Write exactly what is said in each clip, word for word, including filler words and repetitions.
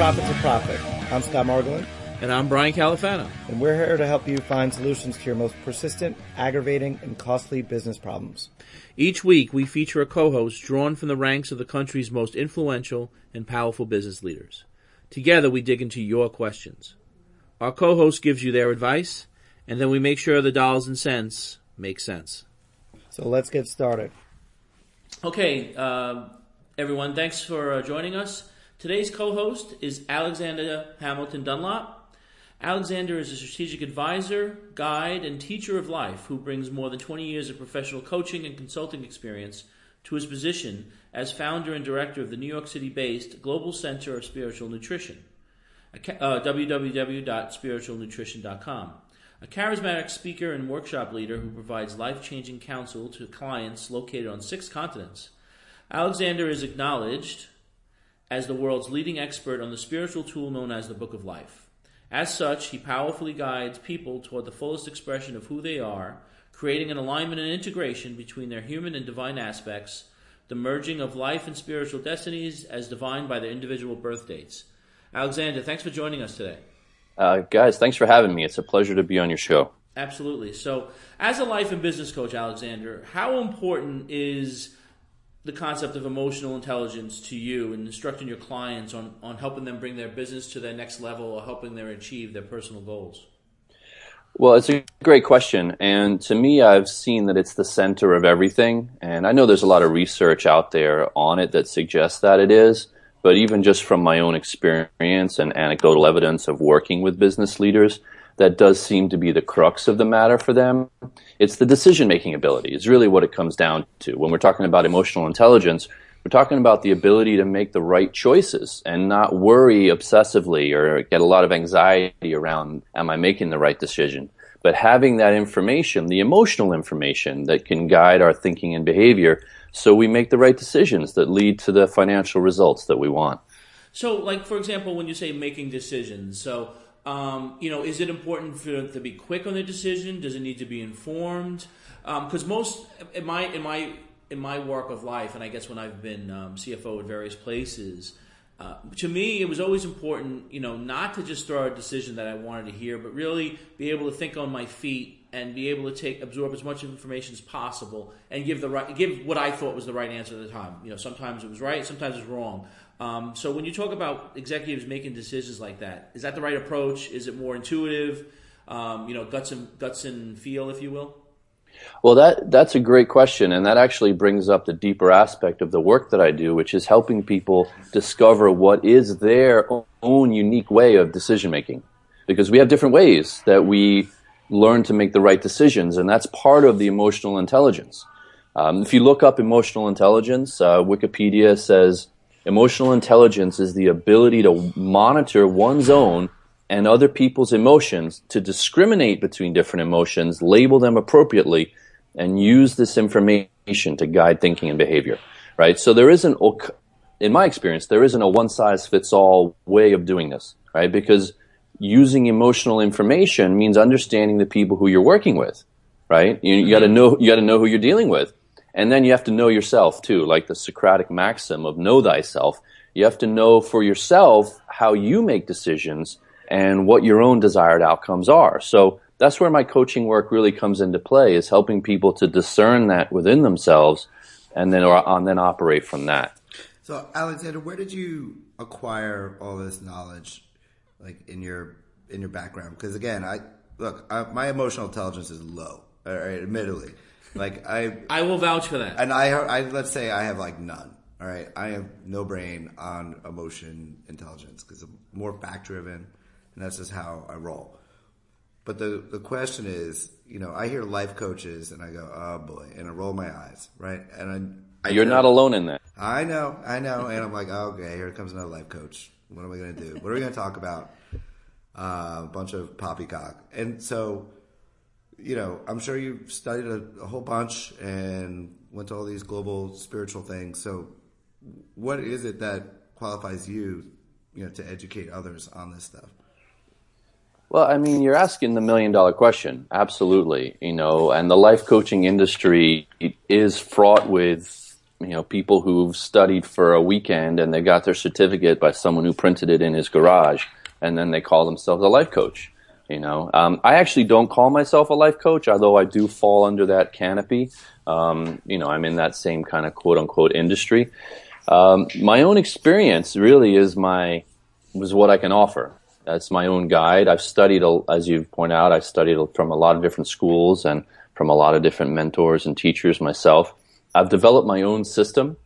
Profit to Profit. I'm Scott Margolin. And I'm Brian Califano. And we're here to help you find solutions to your most persistent, aggravating, and costly business problems. Each week, we feature a co-host drawn from the ranks of the country's most influential and powerful business leaders. Together, we dig into your questions. Our co-host gives you their advice, and then we make sure the dollars and cents make sense. So let's get started. Okay, uh, everyone, thanks for uh, joining us. Today's co-host is Alexander Hamilton Dunlop. Alexander is a strategic advisor, guide, and teacher of life who brings more than twenty years of professional coaching and consulting experience to his position as founder and director of the New York City-based Global Center of Spiritual Nutrition, uh, w w w dot spiritual nutrition dot com. A charismatic speaker and workshop leader who provides life-changing counsel to clients located on six continents. Alexander is acknowledged as the world's leading expert on the spiritual tool known as the Book of Life. As such, he powerfully guides people toward the fullest expression of who they are, creating an alignment and integration between their human and divine aspects, the merging of life and spiritual destinies as defined by their individual birth dates. Alexander, thanks for joining us today. Uh, guys, thanks for having me. It's a pleasure to be on your show. Absolutely. So, as a life and business coach, Alexander, how important is the concept of emotional intelligence to you in instructing your clients on, on helping them bring their business to their next level or helping them achieve their personal goals? Well, it's a great question. And to me, I've seen that it's the center of everything. And I know there's a lot of research out there on it that suggests that it is. But even just from my own experience and anecdotal evidence of working with business leaders, that does seem to be the crux of the matter for them. It's the decision-making ability is really what it comes down to. When we're talking about emotional intelligence, we're talking about the ability to make the right choices and not worry obsessively or get a lot of anxiety around, am I making the right decision? But having that information, the emotional information that can guide our thinking and behavior, so we make the right decisions that lead to the financial results that we want. So, like, for example, when you say making decisions, so, um, you know, is it important for them to be quick on their decision? Does it need to be informed? Because um, most, in my, in my, in my work of life, and I guess when I've been um, C F O at various places, uh, to me, it was always important, you know, not to just throw a decision that I wanted to hear, but really be able to think on my feet and be able to take absorb as much information as possible and give the right give what I thought was the right answer at the time. You know, sometimes it was right, sometimes it was wrong. Um, so when you talk about executives making decisions like that, is that the right approach? Is it more intuitive? Um, you know, guts and guts and feel, if you will. Well, that that's a great question, and that actually brings up the deeper aspect of the work that I do, which is helping people discover what is their own unique way of decision making, because we have different ways that we learn to make the right decisions, and that's part of the emotional intelligence. Um, if you look up emotional intelligence, uh, Wikipedia says emotional intelligence is the ability to monitor one's own and other people's emotions, to discriminate between different emotions, label them appropriately, and use this information to guide thinking and behavior, right? So there isn't, in my experience, there isn't a one-size-fits-all way of doing this, right? Because using emotional information means understanding the people who you're working with, right? You, you got to know you got to know who you're dealing with, and then you have to know yourself too, like the Socratic maxim of "know thyself." You have to know for yourself how you make decisions and what your own desired outcomes are. So that's where my coaching work really comes into play, is helping people to discern that within themselves, and then or, and then operate from that. So, Alexander, where did you acquire all this knowledge? Like in your in your background, because again, I look, I, my emotional intelligence is low. All right, admittedly, like I, I will vouch for that. And I, I let's say I have like none. All right, I have no brain on emotion intelligence because I'm more fact driven, and that's just how I roll. But the the question is, you know, I hear life coaches, and I go, oh boy, and I roll my eyes, right? And I, I you're not alone in that. I know, I know, and I'm like, oh, okay, here comes another life coach. What am I going to do? What are we going to talk about? Uh, a bunch of poppycock. And so, you know, I'm sure you studied a, a whole bunch and went to all these global spiritual things. So what is it that qualifies you, you know, to educate others on this stuff? Well, I mean, you're asking the million dollar question. Absolutely. You know, and the life coaching industry is fraught with you know, people who've studied for a weekend and they got their certificate by someone who printed it in his garage, and then they call themselves a life coach. You know, um, I actually don't call myself a life coach, although I do fall under that canopy. Um, you know, I'm in that same kind of quote unquote industry. Um, my own experience really is my, was what I can offer. That's my own guide. I've studied, as you point out, I've studied from a lot of different schools and from a lot of different mentors and teachers myself. I've developed my own system.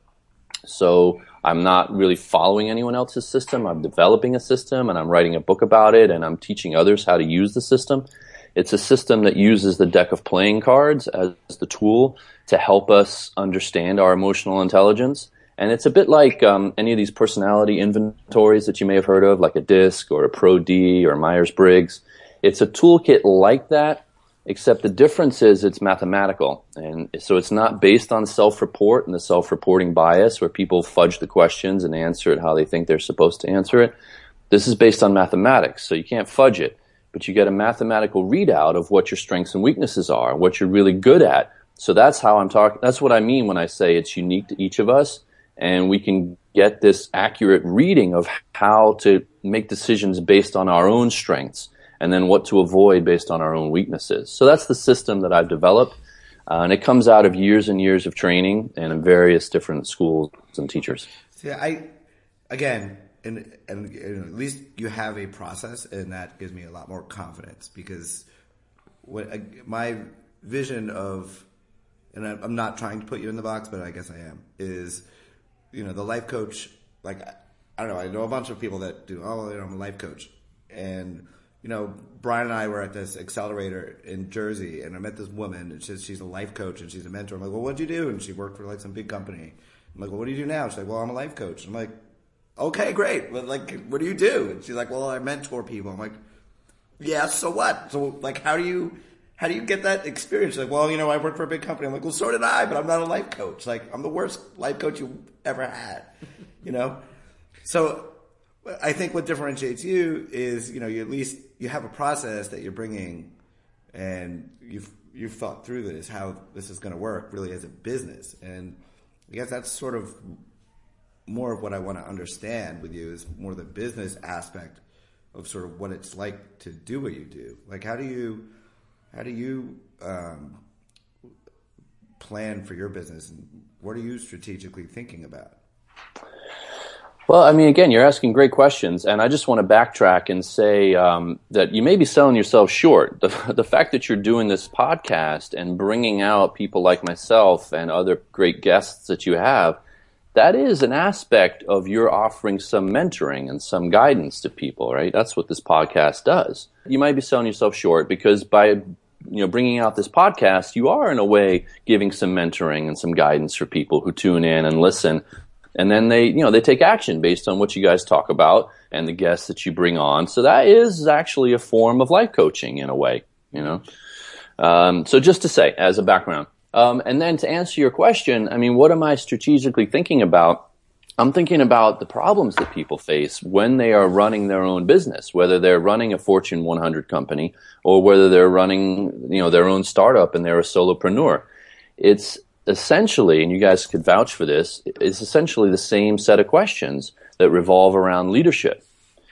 So I'm not really following anyone else's system. I'm developing a system and I'm writing a book about it and I'm teaching others how to use the system. It's a system that uses the deck of playing cards as the tool to help us understand our emotional intelligence. And it's a bit like um, any of these personality inventories that you may have heard of, like a DISC or a Pro-D or Myers-Briggs. It's a toolkit like that, except the difference is it's mathematical. And so it's not based on self-report and the self-reporting bias where people fudge the questions and answer it how they think they're supposed to answer it. This is based on mathematics, so you can't fudge it. But you get a mathematical readout of what your strengths and weaknesses are, what you're really good at. So that's how I'm talking. That's what I mean when I say it's unique to each of us. And we can get this accurate reading of how to make decisions based on our own strengths and then what to avoid based on our own weaknesses. So that's the system that I've developed. Uh, and it comes out of years and years of training and in various different schools and teachers. Yeah, I, again, and, and, and at least you have a process, and that gives me a lot more confidence because what I, my vision of, and I, I'm not trying to put you in the box, but I guess I am, is, you know, the life coach, like, I don't know, I know a bunch of people that do, oh, you know, I'm a life coach. And, you know, Brian and I were at this accelerator in Jersey, and I met this woman, and she's, she's a life coach, and she's a mentor. I'm like, well, what'd you do? And she worked for, like, some big company. I'm like, well, what do you do now? She's like, well, I'm a life coach. I'm like, okay, great. But, like, what do you do? And she's like, well, I mentor people. I'm like, yeah, so what? So, like, how do you... How do you get that experience? Like, well, you know, I work for a big company. I'm like, well, so did I, but I'm not a life coach. Like, I'm the worst life coach you ever had, you know? So I think what differentiates you is, you know, you at least, you have a process that you're bringing and you've, you've thought through this, how this is going to work really as a business. And I guess that's sort of more of what I want to understand with you is more the business aspect of sort of what it's like to do what you do. Like, how do you... How do you um, plan for your business, and what are you strategically thinking about? Well, I mean, again, you're asking great questions, and I just want to backtrack and say um, that you may be selling yourself short. The, the fact that you're doing this podcast and bringing out people like myself and other great guests that you have, that is an aspect of your offering some mentoring and some guidance to people, right? That's what this podcast does. You might be selling yourself short because by, you know, bringing out this podcast, you are in a way giving some mentoring and some guidance for people who tune in and listen. And then they, you know, they take action based on what you guys talk about and the guests that you bring on. So that is actually a form of life coaching in a way, you know? Um, so just to say, as a background. Um, and then to answer your question, I mean, what am I strategically thinking about? I'm thinking about the problems that people face when they are running their own business, whether they're running a Fortune one hundred company or whether they're running, you know, their own startup and they're a solopreneur. It's essentially, and you guys could vouch for this, it's essentially the same set of questions that revolve around leadership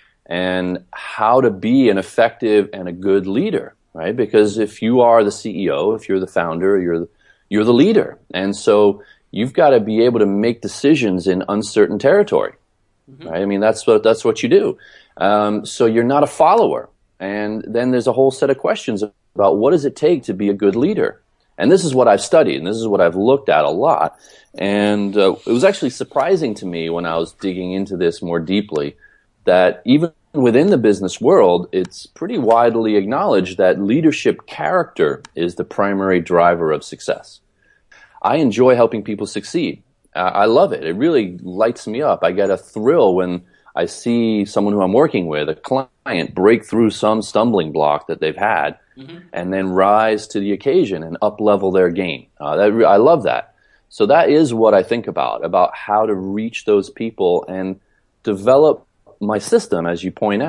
and how to be an effective and a good leader, right? Because if you are the C E O, if you're the founder, you're the You're the leader. And so you've got to be able to make decisions in uncertain territory, mm-hmm. right? I mean, that's what, that's what you do. Um, so you're not a follower. And then there's a whole set of questions about what does it take to be a good leader? And this is what I've studied and this is what I've looked at a lot. And uh, it was actually surprising to me when I was digging into this more deeply that even within the business world, it's pretty widely acknowledged that leadership character is the primary driver of success. I enjoy helping people succeed. Uh, I love it. It really lights me up. I get a thrill when I see someone who I'm working with, a client, break through some stumbling block that they've had mm-hmm. and then rise to the occasion and up-level their game. Uh, that, I love that. So that is what I think about, about how to reach those people and develop my system, as you point out,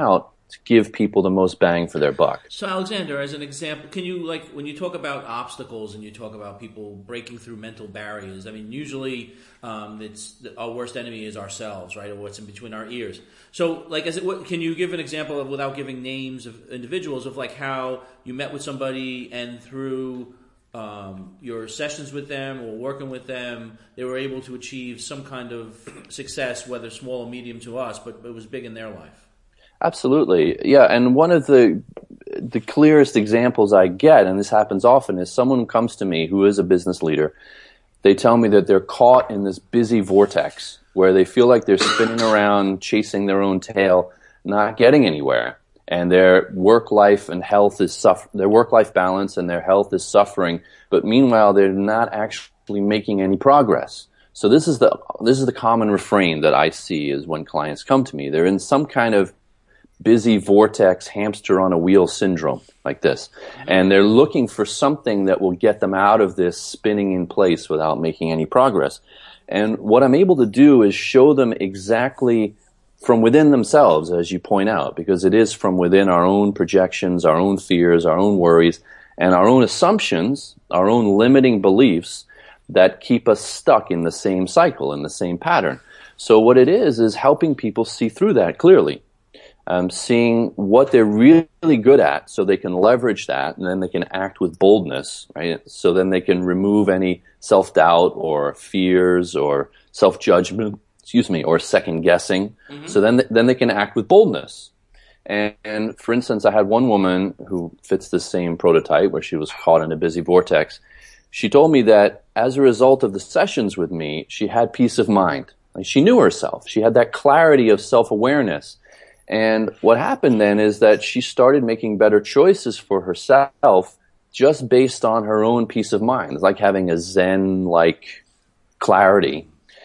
to give people the most bang for their buck. So, Alexander, as an example, can you, like, when you talk about obstacles and you talk about people breaking through mental barriers, I mean, usually um, it's our worst enemy is ourselves, right, or what's in between our ears. So, like, as it, what, can you give an example of, without giving names of individuals, of like how you met with somebody and through um, your sessions with them or working with them, they were able to achieve some kind of success, whether small or medium to us, but it was big in their life? Absolutely. Yeah. And one of the the clearest examples I get, and this happens often, is someone who comes to me who is a business leader. They tell me that they're caught in this busy vortex where they feel like they're spinning around, chasing their own tail, not getting anywhere. And their work life and health is suffer their work life balance and their health is suffering. But meanwhile, they're not actually making any progress. So this is the this is the common refrain that I see is when clients come to me. They're in some kind of busy vortex, hamster on a wheel syndrome like this. And they're looking for something that will get them out of this spinning in place without making any progress. And what I'm able to do is show them exactly from within themselves, as you point out, because it is from within our own projections, our own fears, our own worries, and our own assumptions, our own limiting beliefs that keep us stuck in the same cycle, in the same pattern. So what it is, is helping people see through that clearly. Um, seeing what they're really good at so they can leverage that, and then they can act with boldness, right? So then they can remove any self-doubt or fears or self-judgment, excuse me, or second-guessing. Mm-hmm. So then, then they can act with boldness. And, and for instance, I had one woman who fits the same prototype where she was caught in a busy vortex. She told me that as a result of the sessions with me, she had peace of mind. Like, she knew herself. She had that clarity of self-awareness. And what happened then is that she started making better choices for herself just based on her own peace of mind. It's like having a Zen-like clarity.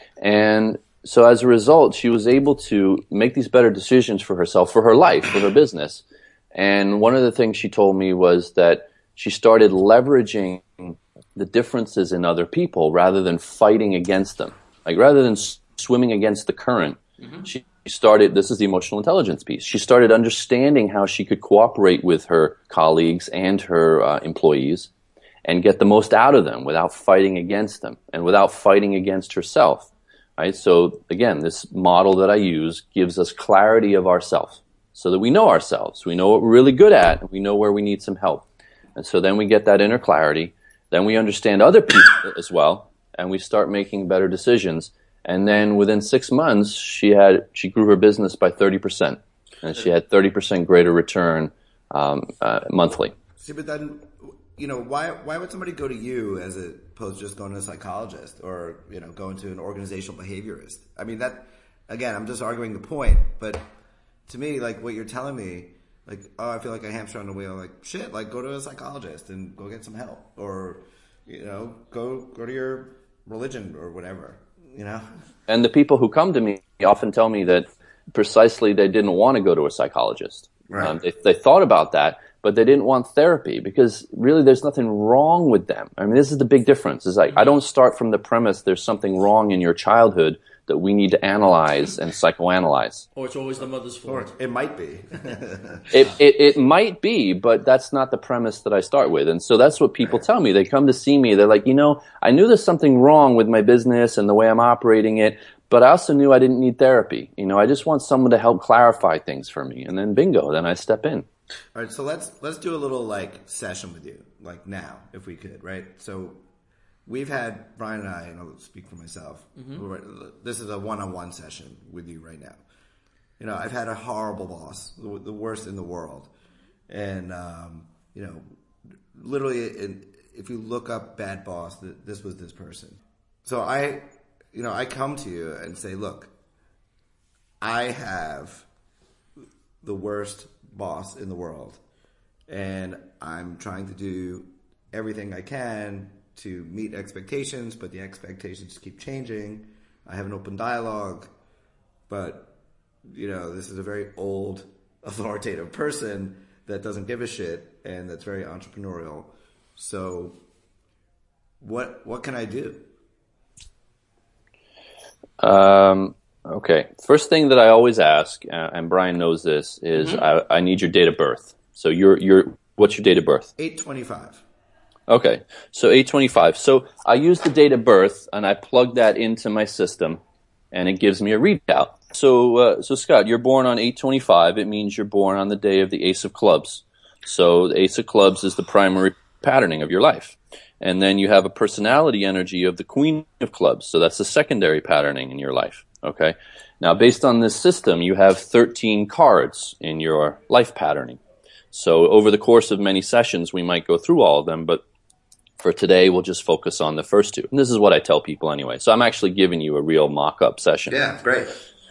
And so as a result, she was able to make these better decisions for herself, for her life, for her business. And one of the things she told me was that she started leveraging the differences in other people rather than fighting against them. Like, rather than swimming against the current, mm-hmm. she She started, this is the emotional intelligence piece, she started understanding how she could cooperate with her colleagues and her uh, employees and get the most out of them without fighting against them and without fighting against herself, right? So again, this model that I use gives us clarity of ourselves so that we know ourselves, we know what we're really good at, and we know where we need some help. And so then we get that inner clarity, then we understand other people as well, and we start making better decisions. And then within six months, she had she grew her business by thirty percent, and she had thirty percent greater return um, uh, monthly. See, but then, you know, why why would somebody go to you as opposed to just going to a psychologist or, you know, going to an organizational behaviorist? I mean, that, again, I'm just arguing the point. But to me, like, what you're telling me, like, oh, I feel like a hamster on the wheel. Like, shit, like, go to a psychologist and go get some help, or, you know, go go to your religion or whatever. You know? And the people who come to me often tell me that precisely they didn't want to go to a psychologist. Right. Um, they, they thought about that, but they didn't want therapy because really there's nothing wrong with them. I mean, this is the big difference. It's like, I don't start from the premise there's something wrong in your childhood that we need to analyze and psychoanalyze. Or it's always the mother's fault. Or it might be. it, it it might be, but that's not the premise that I start with. And so that's what people tell me. They come to see me. They're like, you know, I knew there's something wrong with my business and the way I'm operating it, but I also knew I didn't need therapy. You know, I just want someone to help clarify things for me. And then bingo, then I step in. All right, so let's let's do a little like session with you, like now, if we could, right? So we've had, Brian and I, and I'll speak for myself, mm-hmm. this is a one-on-one session with you right now. You know, I've had a horrible boss, the, the worst in the world. And, um, you know, literally, in, if you look up bad boss, this was this person. So I, you know, I come to you and say, look, I have the worst boss in the world. And I'm trying to do everything I can to meet expectations, but the expectations keep changing. I have an open dialogue, but, you know, this is a very old, authoritative person that doesn't give a shit and that's very entrepreneurial. So what what can I do? Um, Okay. First thing that I always ask, uh, and Brian knows this, is mm-hmm. I, I need your date of birth. So your your what's your date of birth? eight twenty-five. Okay. So eight twenty-five. So I use the date of birth and I plug that into my system, and it gives me a readout. So uh, so Scott, you're born on eight twenty-five. It means you're born on the day of the Ace of Clubs. So the Ace of Clubs is the primary patterning of your life. And then you have a personality energy of the Queen of Clubs. So that's the secondary patterning in your life. Okay. Now, based on this system, you have thirteen cards in your life patterning. So over the course of many sessions, we might go through all of them, but for today, we'll just focus on the first two. And this is what I tell people anyway. So I'm actually giving you a real mock-up session. Yeah, great.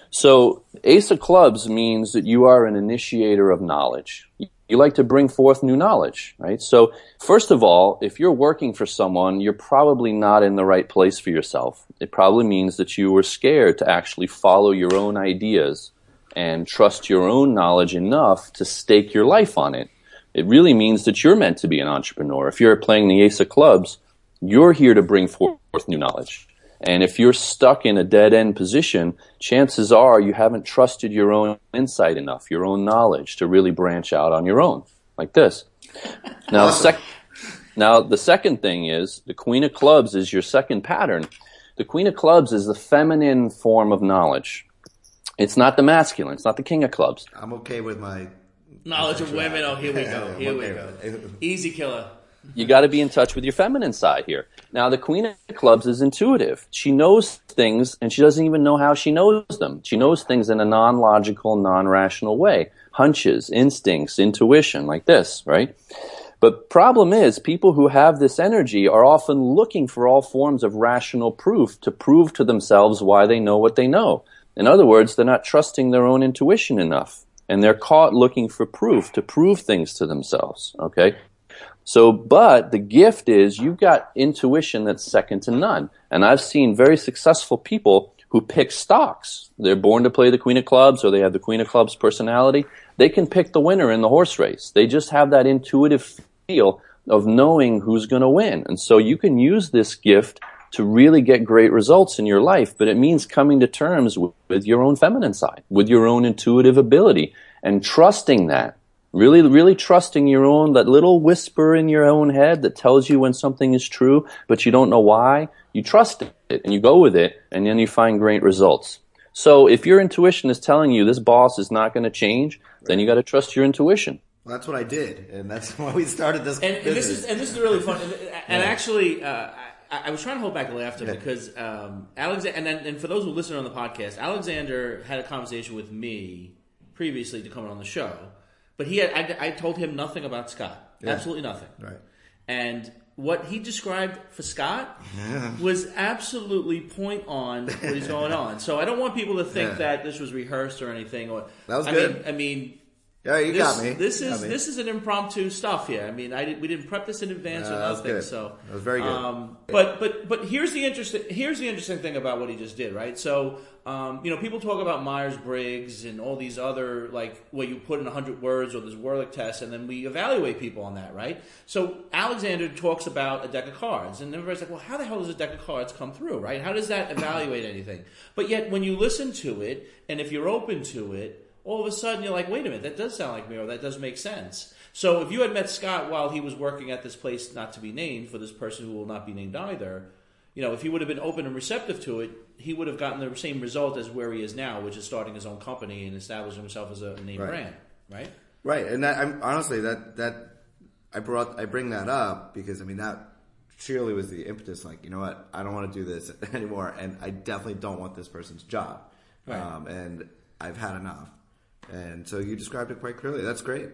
So Ace of Clubs means that you are an initiator of knowledge. You like to bring forth new knowledge, right? So first of all, if you're working for someone, you're probably not in the right place for yourself. It probably means that you were scared to actually follow your own ideas and trust your own knowledge enough to stake your life on it. It really means that you're meant to be an entrepreneur. If you're playing the Ace of Clubs, you're here to bring forth new knowledge. And if you're stuck in a dead-end position, chances are you haven't trusted your own insight enough, your own knowledge, to really branch out on your own, like this. Now, the, sec- now the second thing is, the Queen of Clubs is your second pattern. The Queen of Clubs is the feminine form of knowledge. It's not the masculine. It's not the King of Clubs. I'm okay with my... Knowledge of women. Oh, here we go. Here we go. Easy killer. You got to be in touch with your feminine side here. Now, the Queen of Clubs is intuitive. She knows things, and she doesn't even know how she knows them. She knows things in a non-logical, non-rational way. Hunches, instincts, intuition, like this, right? But problem is, people who have this energy are often looking for all forms of rational proof to prove to themselves why they know what they know. In other words, they're not trusting their own intuition enough, and they're caught looking for proof to prove things to themselves, okay? So, but the gift is you've got intuition that's second to none. And I've seen very successful people who pick stocks. They're born to play the Queen of Clubs, or they have the Queen of Clubs personality. They can pick the winner in the horse race. They just have that intuitive feel of knowing who's going to win. And so you can use this gift to really get great results in your life, but it means coming to terms with, with your own feminine side, with your own intuitive ability, and trusting that. Really, really trusting your own, that little whisper in your own head that tells you when something is true, but you don't know why. You trust it, and you go with it, and then you find great results. So if your intuition is telling you this boss is not going to change, right, then you got to trust your intuition. Well, that's what I did, and that's why we started this and, and this is And this is really fun. And, and yeah. actually, uh, I, I was trying to hold back the laughter yeah. because um, Alexander, and, then, and for those who listen on the podcast, Alexander had a conversation with me previously to come on the show. But he had, I, I told him nothing about Scott. Yeah. Absolutely nothing. Right. And what he described for Scott yeah. was absolutely point on what is going on. So I don't want people to think yeah. that this was rehearsed or anything. Or that was I good. Mean, I mean, yeah, you this, got me. This is me. this is an impromptu stuff here. I mean, I did, we didn't prep this in advance uh, or that nothing. Was good. So that was very good. Um, but but but here's the interesting here's the interesting thing about what he just did, right? So. Um, you know, people talk about Myers-Briggs and all these other, like, where you put in one hundred words or this Werlich test, and then we evaluate people on that, right? So Alexander talks about a deck of cards, and everybody's like, well, how the hell does a deck of cards come through, right? How does that evaluate anything? But yet, when you listen to it, and if you're open to it, all of a sudden you're like, wait a minute, that does sound like me, or that does make sense. So if you had met Scott while he was working at this place not to be named, for this person who will not be named either, you know, if he would have been open and receptive to it, he would have gotten the same result as where he is now, which is starting his own company and establishing himself as a name right. brand, right? Right, and that, I'm, honestly, that that I brought I bring that up because I mean that surely was the impetus. Like, you know what, I don't want to do this anymore, and I definitely don't want this person's job, right. um, and I've had enough. And so you described it quite clearly. That's great.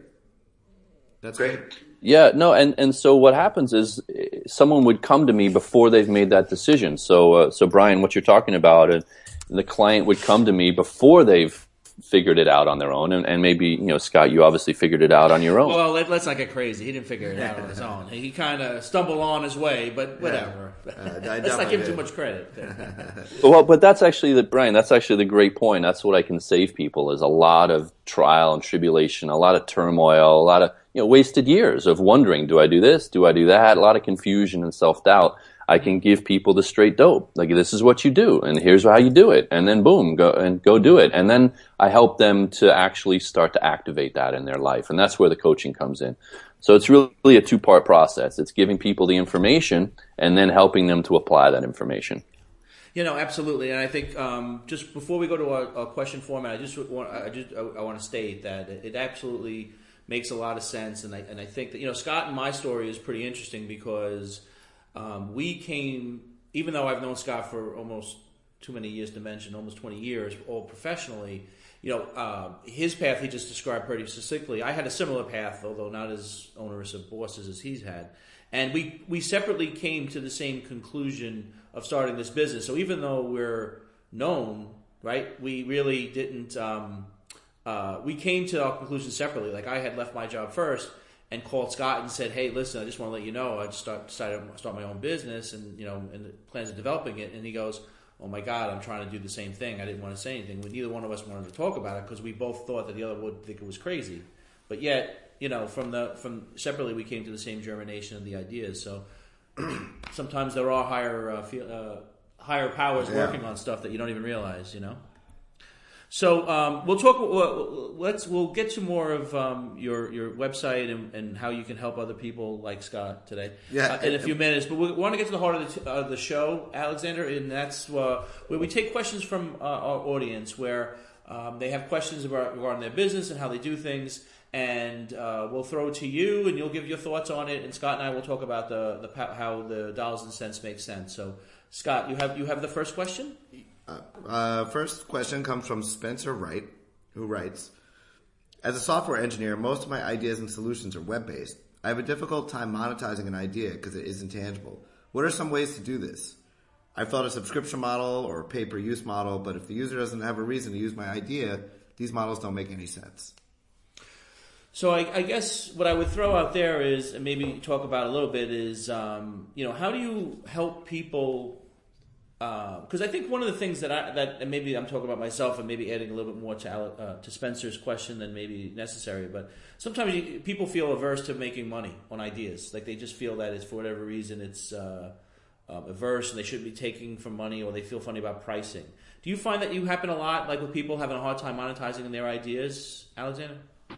That's great. Yeah, no, and, and so what happens is someone would come to me before they've made that decision. So, uh, so Brian, what you're talking about, uh, the client would come to me before they've figured it out on their own, and, and maybe, you know, Scott, you obviously figured it out on your own. Well, let, let's not get crazy. He didn't figure it out on his own. He kind of stumbled on his way, but whatever. Yeah. Uh, let's not give him too much credit. Well, but that's actually the Brian. That's actually the great point. That's what I can save people is a lot of trial and tribulation, a lot of turmoil, a lot of you know wasted years of wondering, do I do this, do I do that? A lot of confusion and self doubt. I can give people the straight dope. Like, this is what you do, and here's how you do it. And then boom, go and go do it. And then I help them to actually start to activate that in their life. And that's where the coaching comes in. So it's really a two-part process. It's giving people the information and then helping them to apply that information. You know, absolutely. And I think um, just before we go to our, our question format, I just want I just I want to state that it absolutely makes a lot of sense. And I and I think that, you know, Scott and my story is pretty interesting because um, we came, even though I've known Scott for almost too many years to mention, almost twenty years, all professionally. You know, uh, his path he just described pretty succinctly. I had a similar path, although not as onerous of bosses as he's had. And we, we separately came to the same conclusion of starting this business. So even though we're known, right, we really didn't, um, uh, we came to our conclusion separately. Like, I had left my job first and called Scott and said, hey, listen, I just want to let you know, I just start, decided to start my own business and, you know, and the plans of developing it. And he goes, oh my God, I'm trying to do the same thing. I didn't want to say anything. But neither one of us wanted to talk about it because we both thought that the other would think it was crazy. But yet, you know, from the from separately we came to the same germination of the ideas. So sometimes there are higher uh, feel, uh, higher powers yeah. working on stuff that you don't even realize. You know. So um, we'll talk. We'll, let's we'll get to more of um, your your website and, and how you can help other people like Scott today. Yeah, uh, in a few minutes. But we want to get to the heart of the, uh, the show, Alexander, and that's uh, where we take questions from uh, our audience, where um, they have questions about regarding their business and how they do things, and uh, we'll throw it to you, and you'll give your thoughts on it. And Scott and I will talk about the the how the dollars and cents make sense. So, Scott, you have you have the first question. Uh, first question comes from Spencer Wright, who writes, as a software engineer, most of my ideas and solutions are web-based. I have a difficult time monetizing an idea because it isn't tangible. What are some ways to do this? I've thought a subscription model or a pay-per-use model, but if the user doesn't have a reason to use my idea, these models don't make any sense. So I, I guess what I would throw out there is, and maybe talk about a little bit, is, um, you know, how do you help people... Because uh, I think one of the things that I that and maybe I'm talking about myself and maybe adding a little bit more to uh, to Spencer's question than maybe necessary, but sometimes you, people feel averse to making money on ideas. Like they just feel that it's for whatever reason it's uh, uh, averse and they shouldn't be taking from money, or they feel funny about pricing. Do you find that you happen a lot, like with people having a hard time monetizing their ideas, Alexander?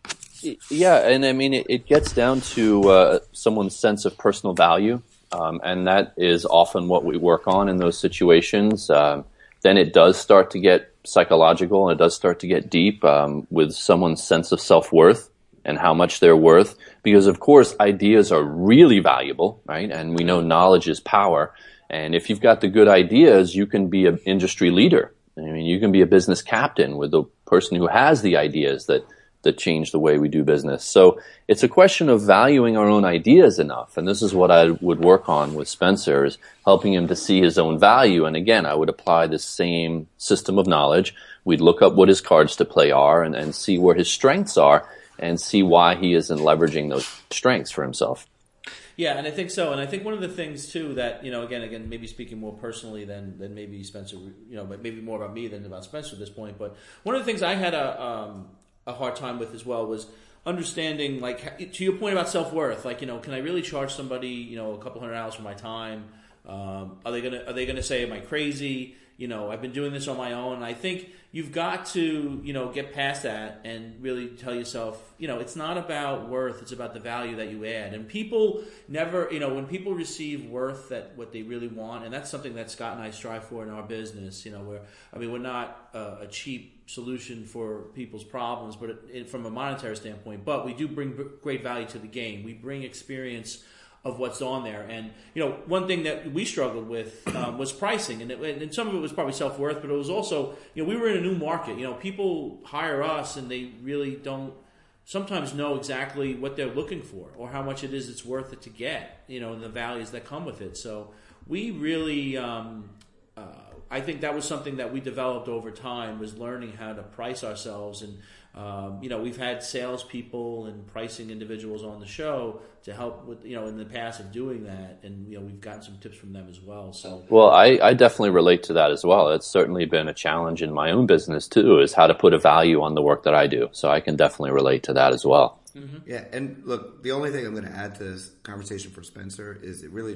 Yeah, and I mean it, it gets down to uh, someone's sense of personal value. Um, and that is often what we work on in those situations. Um, then it does start to get psychological, and it does start to get deep um, with someone's sense of self-worth and how much they're worth. Because, of course, ideas are really valuable, right? And we know knowledge is power. And if you've got the good ideas, you can be an industry leader. I mean, you can be a business captain with the person who has the ideas that that change the way we do business. So it's a question of valuing our own ideas enough. And this is what I would work on with Spencer, is helping him to see his own value. And again, I would apply the same system of knowledge. We'd look up what his cards to play are and, and see where his strengths are and see why he isn't leveraging those strengths for himself. Yeah, and I think so. And I think one of the things, too, that, you know, again, again, maybe speaking more personally than, than maybe Spencer, you know, but maybe more about me than about Spencer at this point. But one of the things I had a... Um, a hard time with as well was understanding, like, to your point about self-worth, like, you know, can I really charge somebody, you know, a couple hundred dollars for my time? Um, are they gonna are they gonna say, am I crazy? You know, I've been doing this on my own. And I think you've got to, you know, get past that and really tell yourself, you know, it's not about worth, it's about the value that you add. And people never, you know, when people receive worth that what they really want, and that's something that Scott and I strive for in our business, you know, where, I mean, we're not uh, a cheap solution for people's problems, but it, it, from a monetary standpoint, but we do bring b- great value to the game. We bring experience of what's on there. And, you know, one thing that we struggled with um, was pricing. And, it, and some of it was probably self-worth, but it was also, you know, we were in a new market. You know, people hire us and they really don't sometimes know exactly what they're looking for or how much it is it's worth it to get, you know, and the values that come with it. So we really, um, uh, I think that was something that we developed over time, was learning how to price ourselves. And, um, you know, we've had salespeople and pricing individuals on the show to help with, you know, in the past of doing that. And, you know, we've gotten some tips from them as well. So, well, I, I definitely relate to that as well. It's certainly been a challenge in my own business too, is how to put a value on the work that I do. So I can definitely relate to that as well. Mm-hmm. Yeah. And look, the only thing I'm going to add to this conversation for Spencer is it really just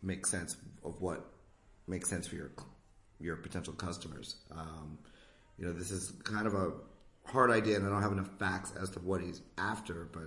make sense of what makes sense for your your potential customers. Um, you know, this is kind of a hard idea, and I don't have enough facts as to what he's after, but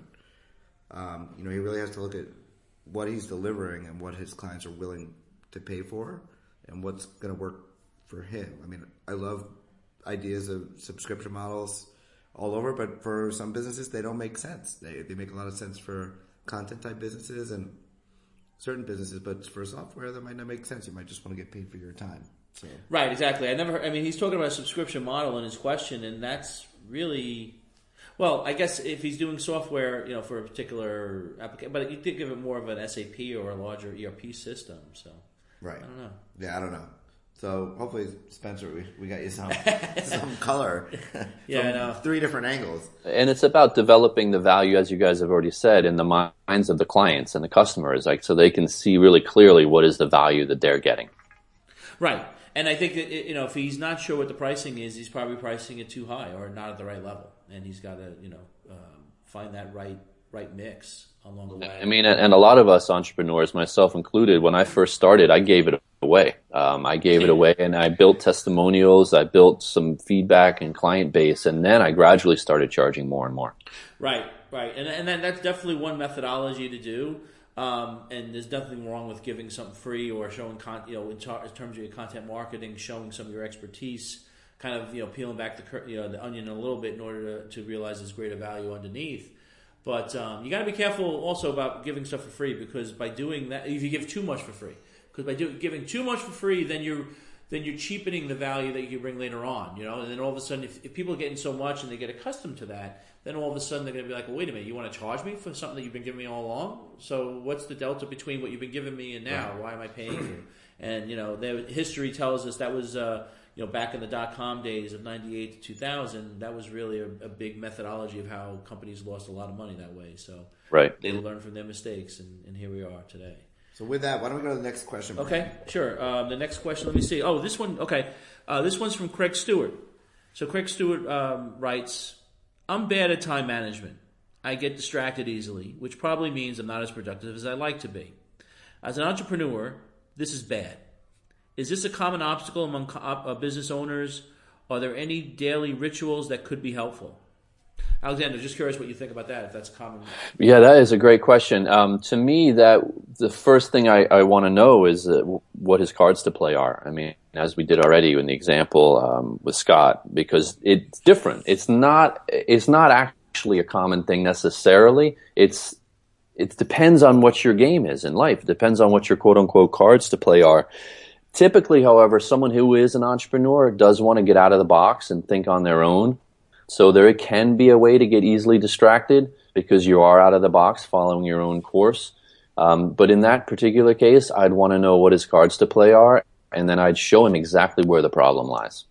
um, you know, he really has to look at what he's delivering and what his clients are willing to pay for and what's going to work for him. I mean, I love ideas of subscription models all over, but for some businesses, they don't make sense. They they make a lot of sense for content type businesses and certain businesses, but for software, that might not make sense. You might just want to get paid for your time. So. Right, exactly. I never heard, I mean, he's talking about a subscription model in his question, and that's really, well, I guess if he's doing software, you know, for a particular application, but you think of it more of an S A P or a larger E R P system. So, right. I don't know. Yeah, I don't know. So hopefully, Spencer, we, we got you some some color. Yeah, from I know. Three different angles. And it's about developing the value, as you guys have already said, in the minds of the clients and the customers, like so they can see really clearly what is the value that they're getting. Right. And I think that, you know, if he's not sure what the pricing is, he's probably pricing it too high or not at the right level, and he's got to, you know, um, find that right right mix along the way. I mean, and a lot of us entrepreneurs, myself included, when I first started, I gave it away. Um, I gave it away, and I built testimonials. I built some feedback and client base, and then I gradually started charging more and more. Right, right, and and then that's definitely one methodology to do. Um, and there's nothing wrong with giving something free or showing, con- you know, in, tar- in terms of your content marketing, showing some of your expertise, kind of, you know, peeling back the cur- you know the onion a little bit in order to, to realize there's greater value underneath. But um, you got to be careful also about giving stuff for free, because by doing that, if you give too much for free, because by do, giving too much for free, then you're then you're cheapening the value that you can bring later on, you know. And then all of a sudden, if, if people are getting so much and they get accustomed to that, then all of a sudden they're going to be like, well, wait a minute, you want to charge me for something that you've been giving me all along? So what's the delta between what you've been giving me and now? Why am I paying you? And, you know, the history tells us that was, uh, you know, back in the dot-com days of ninety-eight to two thousand, that was really a, a big methodology of how companies lost a lot of money that way. So right. They learned from their mistakes, and, and here we are today. So with that, why don't we go to the next question? Brian? Okay, sure. Um, the next question, let me see. Oh, this one, okay. Uh, this one's from Craig Stewart. So Craig Stewart um, writes, I'm bad at time management. I get distracted easily, which probably means I'm not as productive as I like to be. As an entrepreneur, this is bad. Is this a common obstacle among co- uh, business owners? Are there any daily rituals that could be helpful? Alexander, just curious what you think about that, if that's common. Yeah, that is a great question. Um, to me, that the first thing I, I want to know is uh, what his cards to play are. I mean, as we did already in the example um, with Scott, because it's different. It's not. It's not actually a common thing necessarily. It's it depends on what your game is in life. It depends on what your quote unquote cards to play are. Typically, however, someone who is an entrepreneur does want to get out of the box and think on their own. So there can be a way to get easily distracted because you are out of the box following your own course. Um, but in that particular case, I'd want to know what his cards to play are, and then I'd show him exactly where the problem lies.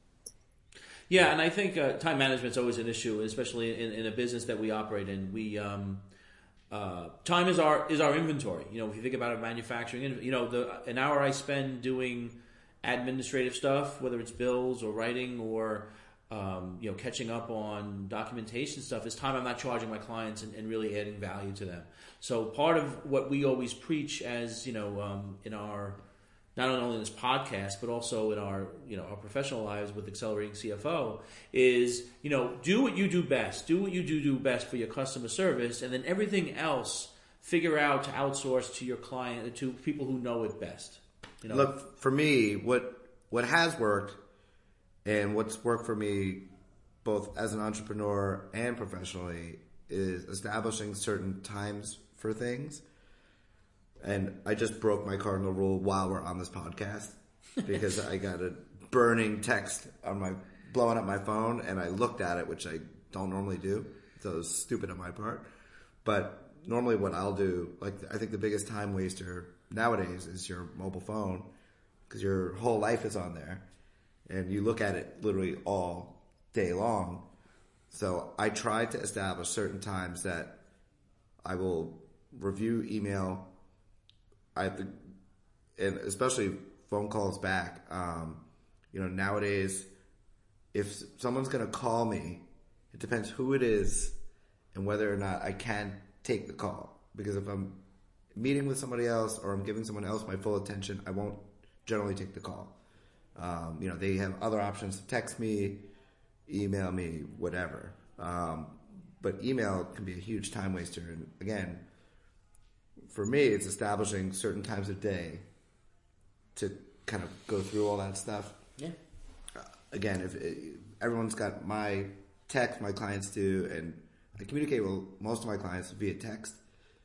Yeah, and I think uh, time management is always an issue, especially in, in a business that we operate in. We um, uh, time is our is our inventory. You know, if you think about it, manufacturing, you know, the an hour I spend doing administrative stuff, whether it's bills or writing or Um, you know, catching up on documentation stuff is time I'm not charging my clients and, and really adding value to them. So part of what we always preach, as you know, um, in our not only in this podcast but also in our you know our professional lives with Accelerating C F O, is you know do what you do best, do what you do do best for your customer service, and then everything else figure out to outsource to your client, to people who know it best. You know? Look, for me, what what has worked. And what's worked for me, both as an entrepreneur and professionally, is establishing certain times for things. And I just broke my cardinal rule while we're on this podcast because I got a burning text on my blowing up my phone, and I looked at it, which I don't normally do. So it was stupid on my part. But normally, what I'll do, like I think the biggest time waster nowadays is your mobile phone, because your whole life is on there. And you look at it literally all day long. So I try to establish certain times that I will review email. I have to, and especially phone calls back. Um, you know, nowadays, if someone's going to call me, it depends who it is and whether or not I can take the call. Because if I'm meeting with somebody else or I'm giving someone else my full attention, I won't generally take the call. Um, you know, they have other options to text me, email me, whatever. Um, but email can be a huge time waster. And again, for me, it's establishing certain times of day to kind of go through all that stuff. Yeah. Uh, again, if it, everyone's got my text, my clients do, and I communicate with most of my clients via text.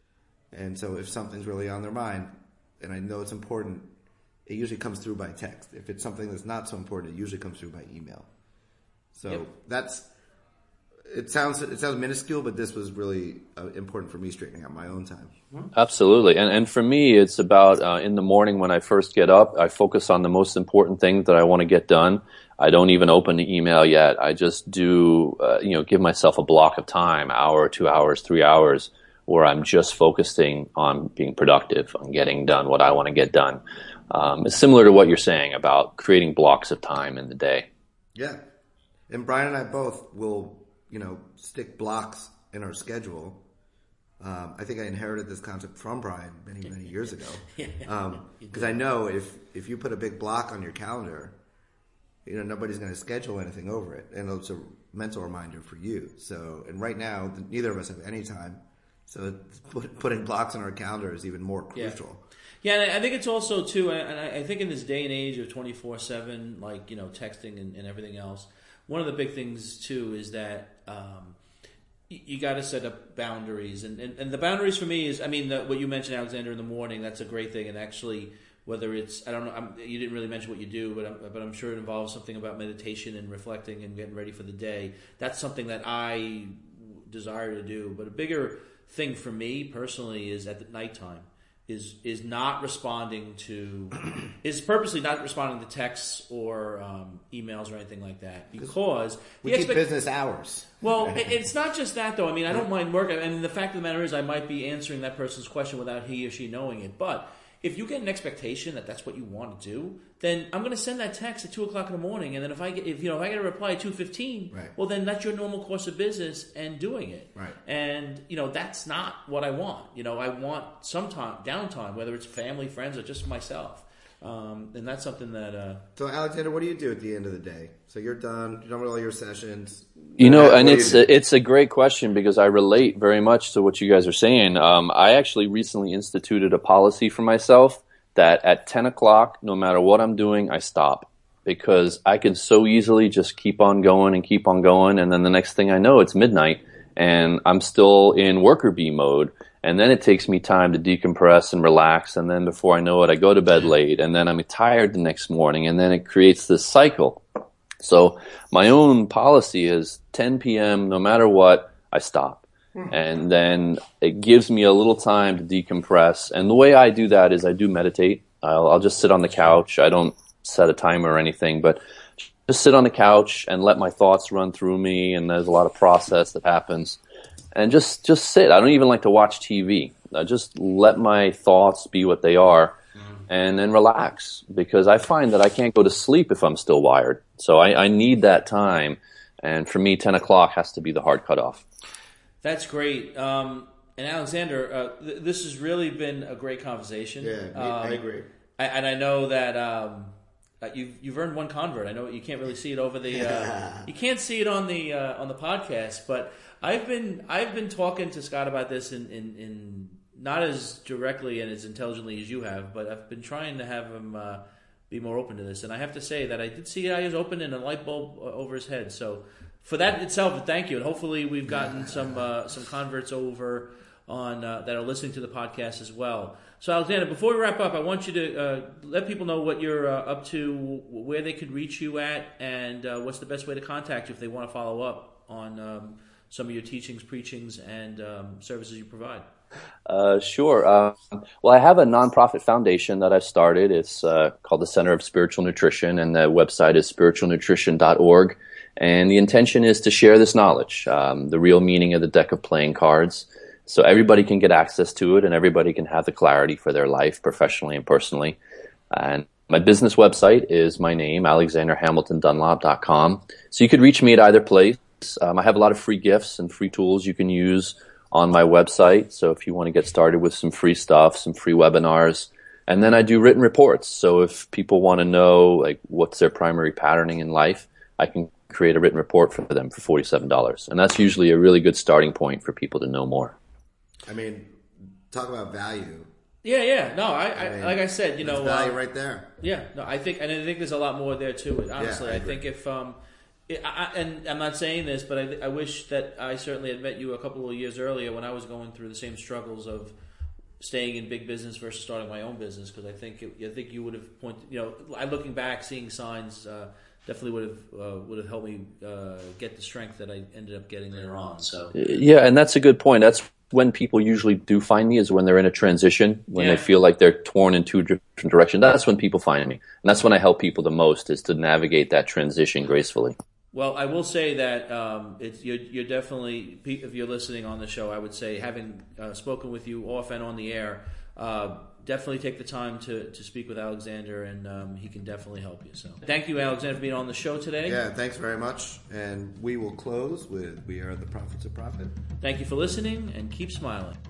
And so if something's really on their mind and I know it's important, it usually comes through by text. If it's something that's not so important, it usually comes through by email. So yep. that's, it sounds, it sounds minuscule, but this was really uh, important for me straightening out my own time. Absolutely. And, and for me, it's about uh, in the morning when I first get up, I focus on the most important things that I want to get done. I don't even open the email yet. I just do, uh, you know, give myself a block of time, hour, two hours, three hours, where I'm just focusing on being productive, on getting done what I want to get done. Um, it's similar to what you're saying about creating blocks of time in the day. Yeah. And Brian and I both will, you know, stick blocks in our schedule. Um, I think I inherited this concept from Brian many, many years ago. Um, because I know if, if you put a big block on your calendar, you know, nobody's going to schedule anything over it. And it's a mental reminder for you. So, and right now, neither of us have any time. So put, putting blocks on our calendar is even more crucial. Yeah. Yeah, and I think it's also, too, and I think in this day and age of twenty-four seven, like, you know, texting and, and everything else, one of the big things, too, is that um, you, you got to set up boundaries. And, and, and the boundaries for me is, I mean, the, what you mentioned, Alexander, in the morning, that's a great thing. And actually, whether it's, I don't know, I'm, you didn't really mention what you do, but I'm, but I'm sure it involves something about meditation and reflecting and getting ready for the day. That's something that I desire to do. But a bigger thing for me personally is at the nighttime. Is is not responding to, is purposely not responding to texts or um, emails or anything like that because we the keep expect- business hours. Well, it, it's not just that though. I mean, I don't mind work. I mean, the fact of the matter is, I might be answering that person's question without he or she knowing it. But if you get an expectation that that's what you want to do, then I'm going to send that text at two o'clock in the morning, and then if I get, if you know, if I get a reply at two fifteen, right. well, then that's your normal course of business and doing it. Right. And you know, that's not what I want. You know, I want some time, downtime, whether it's family, friends, or just myself. Um, and that's something that. Uh, so, Alexander, what do you do at the end of the day? So you're done. You're done with all your sessions. You know, and it's a, it's a great question because I relate very much to what you guys are saying. Um, I actually recently instituted a policy for myself that at ten o'clock, no matter what I'm doing, I stop because I could so easily just keep on going and keep on going. And then the next thing I know, it's midnight and I'm still in worker bee mode. And then it takes me time to decompress and relax. And then before I know it, I go to bed late and then I'm tired the next morning. And then it creates this cycle. So my own policy is ten p.m., no matter what, I stop. And then it gives me a little time to decompress. And the way I do that is I do meditate. I'll, I'll just sit on the couch. I don't set a timer or anything, but just sit on the couch and let my thoughts run through me. And there's a lot of process that happens. And just, just sit. I don't even like to watch T V. I just let my thoughts be what they are and then relax because I find that I can't go to sleep if I'm still wired. So I, I need that time. And for me, ten o'clock has to be the hard cutoff. That's great. Um, and Alexander, uh, th- this has really been a great conversation. Yeah, um, I agree. I, and I know that um, you've you've earned one convert. I know you can't really see it over the uh, you can't see it on the uh, on the podcast, but I've been I've been talking to Scott about this in, in, in not as directly and as intelligently as you have, but I've been trying to have him uh, be more open to this. And I have to say that I did see eyes open and a light bulb over his head. So. For that itself, thank you, and hopefully we've gotten some uh, some converts over on uh, that are listening to the podcast as well. So, Alexander, before we wrap up, I want you to uh, let people know what you're uh, up to, where they could reach you at, and uh, what's the best way to contact you if they want to follow up on um, some of your teachings, preachings, and um, services you provide. Uh, sure. Uh, well, I have a nonprofit foundation that I've started. It's uh, called the Center of Spiritual Nutrition, and the website is spiritual nutrition dot org. And the intention is to share this knowledge, um, the real meaning of the deck of playing cards, so everybody can get access to it and everybody can have the clarity for their life, professionally and personally. And my business website is my name, alexander hamilton dunlop dot com. So you could reach me at either place. Um, I have a lot of free gifts and free tools you can use on my website. So if you want to get started with some free stuff, some free webinars, and then I do written reports. So if people want to know like what's their primary patterning in life, I can create a written report for them for forty-seven dollars. And that's usually a really good starting point for people to know more. I mean, talk about value. Yeah, yeah. No, I, I, I mean, like I said, you know, value uh, right there. Yeah, no, I think, and I think there's a lot more there to it. Honestly, Yeah, I I, think if, um, it, I, and I'm not saying this, but I, I wish that I certainly had met you a couple of years earlier when I was going through the same struggles of staying in big business versus starting my own business. Because I think, it, I think you would have pointed, you know, I looking back, seeing signs, uh, definitely would have uh, would have helped me uh, get the strength that I ended up getting later on. So yeah, and that's a good point. That's when people usually do find me, is when they're in a transition, when yeah. they feel like they're torn in two different directions. That's when people find me, and that's when I help people the most, is to navigate that transition gracefully. Well, I will say that um, it's, you're, you're definitely, if you're listening on the show, I would say, having uh, spoken with you off and on the air, uh, definitely take the time to, to speak with Alexander, and um, he can definitely help you. So, thank you, Alexander, for being on the show today. Yeah, thanks very much. And we will close with We Are the Prophets of Profit. Thank you for listening, and keep smiling.